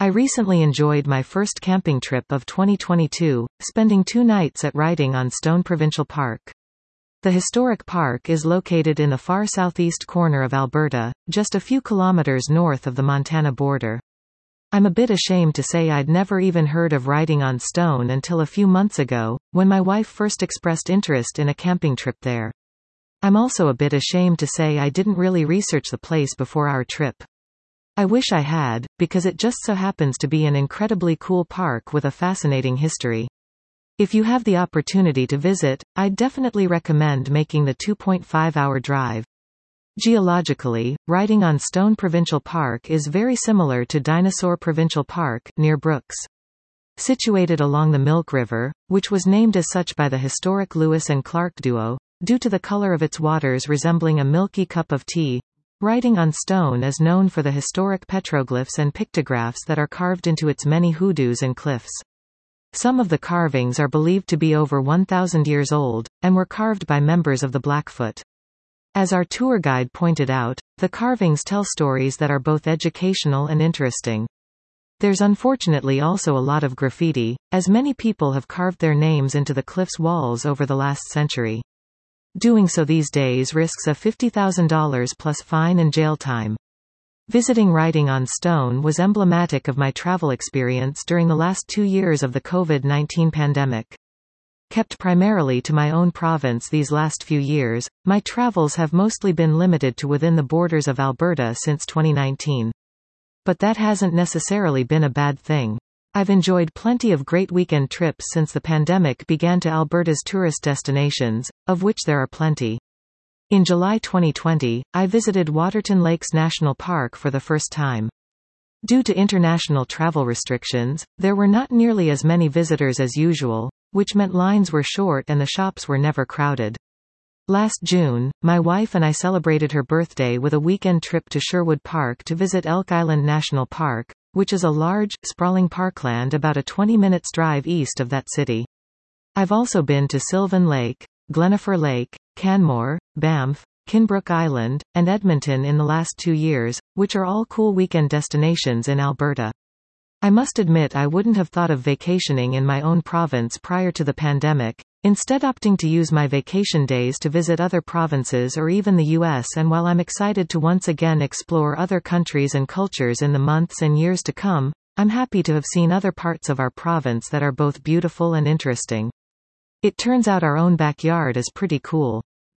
I recently enjoyed my first camping trip of 2022, spending 2 nights at Writing on Stone Provincial Park. The historic park is located in the far southeast corner of Alberta, just a few kilometers north of the Montana border. I'm a bit ashamed to say I'd never even heard of Writing on Stone until a few months ago, when my wife first expressed interest in a camping trip there. I'm also a bit ashamed to say I didn't really research the place before our trip. I wish I had, because it just so happens to be an incredibly cool park with a fascinating history. If you have the opportunity to visit, I'd definitely recommend making the 2.5-hour drive. Geologically, Writing on Stone Provincial Park is very similar to Dinosaur Provincial Park, near Brooks. Situated along the Milk River, which was named as such by the historic Lewis and Clark duo, due to the color of its waters resembling a milky cup of tea, Writing on Stone is known for the historic petroglyphs and pictographs that are carved into its many hoodoos and cliffs. Some of the carvings are believed to be over 1,000 years old, and were carved by members of the Blackfoot. As our tour guide pointed out, the carvings tell stories that are both educational and interesting. There's unfortunately also a lot of graffiti, as many people have carved their names into the cliff's walls over the last century. Doing so these days risks a $50,000 plus fine and jail time. Visiting Writing on Stone was emblematic of my travel experience during the last 2 years of the COVID-19 pandemic. Kept primarily to my own province these last few years, my travels have mostly been limited to within the borders of Alberta since 2019. But that hasn't necessarily been a bad thing. I've enjoyed plenty of great weekend trips since the pandemic began to Alberta's tourist destinations, of which there are plenty. In July 2020, I visited Waterton Lakes National Park for the first time. Due to international travel restrictions, there were not nearly as many visitors as usual, which meant lines were short and the shops were never crowded. Last June, my wife and I celebrated her birthday with a weekend trip to Sherwood Park to visit Elk Island National Park, which is a large, sprawling parkland about a 20-minute drive east of that city. I've also been to Sylvan Lake, Glenifer Lake, Canmore, Banff, Kinbrook Island, and Edmonton in the last 2 years, which are all cool weekend destinations in Alberta. I must admit I wouldn't have thought of vacationing in my own province prior to the pandemic, instead opting to use my vacation days to visit other provinces or even the US. And while I'm excited to once again explore other countries and cultures in the months and years to come, I'm happy to have seen other parts of our province that are both beautiful and interesting. It turns out our own backyard is pretty cool.